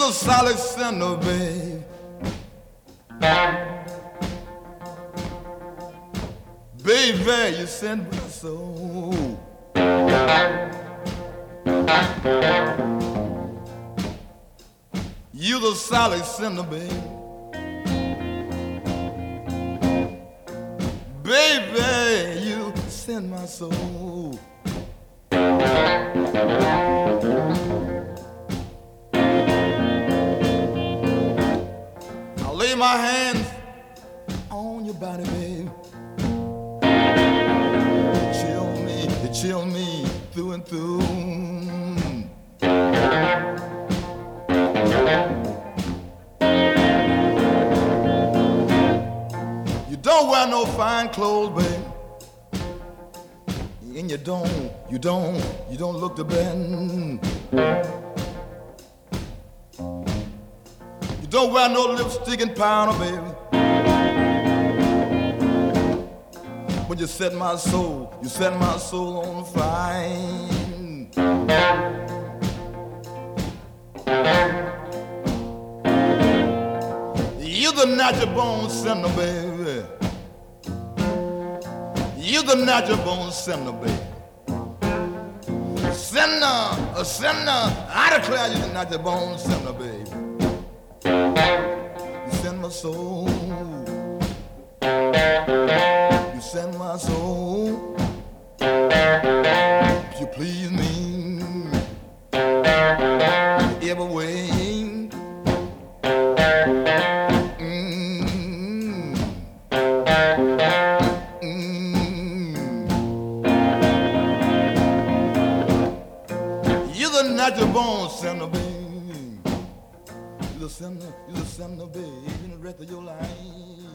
the solid sinner, babe. Baby, you send my soul. You the solid sinner, babe. Baby, you send my soul. I'll lay my hands on your body, babe. You chill me through and through. You don't wear no fine clothes, babe. And you don't look the bend. You don't wear no lipstick and powder, baby. When you set my soul on fire. You the natural born sinner, baby. You the natural born sinner, baby. A sinner, I declare you the natural born sinner, baby. You send my soul. You send my soul. You please me every way. You're the natural born sinner, baby. You're the sinner, baby, in the rest of your life.